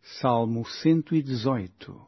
Salmo 118.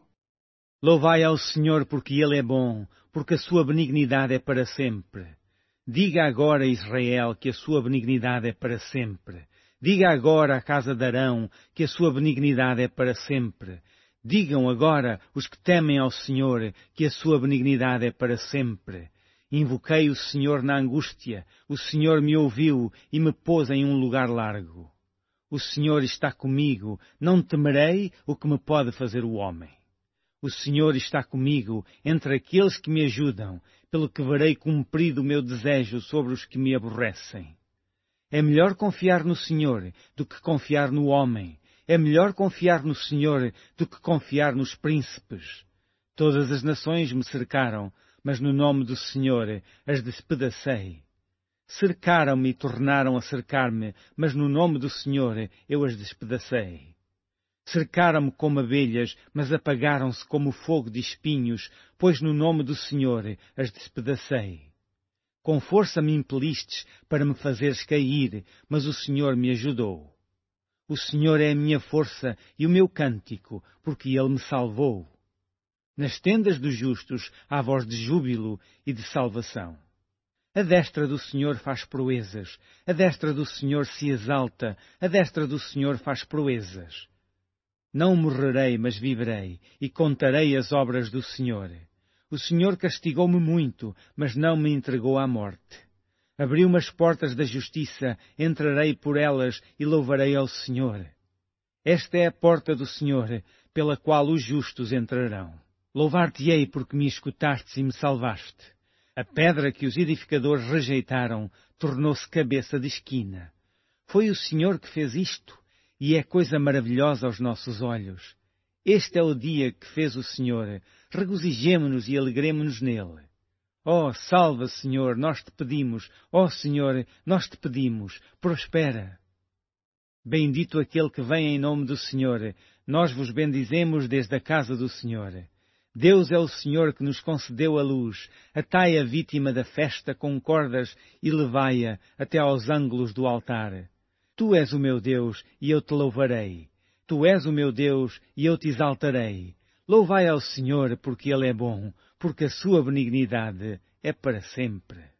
Louvai ao Senhor porque Ele é bom, porque a sua benignidade é para sempre. Diga agora, Israel, que a sua benignidade é para sempre. Diga agora à casa de Arão que a sua benignidade é para sempre. Digam agora os que temem ao Senhor que a sua benignidade é para sempre. Invoquei o Senhor na angústia, o Senhor me ouviu e me pôs em um lugar largo. O Senhor está comigo, não temerei o que me pode fazer o homem. O Senhor está comigo entre aqueles que me ajudam, pelo que verei cumprido o meu desejo sobre os que me aborrecem. É melhor confiar no Senhor do que confiar no homem. É melhor confiar no Senhor do que confiar nos príncipes. Todas as nações me cercaram, mas no nome do Senhor as despedacei. Cercaram-me e tornaram a cercar-me, mas no nome do Senhor eu as despedacei. Cercaram-me como abelhas, mas apagaram-se como fogo de espinhos, pois no nome do Senhor as despedacei. Com força me impelistes para me fazeres cair, mas o Senhor me ajudou. O Senhor é a minha força e o meu cântico, porque Ele me salvou. Nas tendas dos justos há voz de júbilo e de salvação. A destra do Senhor faz proezas, a destra do Senhor se exalta, a destra do Senhor faz proezas. Não morrerei, mas viverei, e contarei as obras do Senhor. O Senhor castigou-me muito, mas não me entregou à morte. Abriu-me as portas da justiça, entrarei por elas e louvarei ao Senhor. Esta é a porta do Senhor, pela qual os justos entrarão. Louvar-te-ei porque me escutaste e me salvaste. A pedra que os edificadores rejeitaram tornou-se cabeça de esquina. Foi o Senhor que fez isto, e é coisa maravilhosa aos nossos olhos. Este é o dia que fez o Senhor. Regozijemo-nos e alegremo-nos nele. Ó, salva, Senhor, nós te pedimos. Ó, Senhor, nós te pedimos. Prospera. Bendito aquele que vem em nome do Senhor. Nós vos bendizemos desde a casa do Senhor. Deus é o Senhor que nos concedeu a luz. Atai a vítima da festa com cordas e levai-a até aos ângulos do altar. Tu és o meu Deus e eu te louvarei. Tu és o meu Deus e eu te exaltarei. Louvai ao Senhor porque Ele é bom, porque a sua benignidade é para sempre.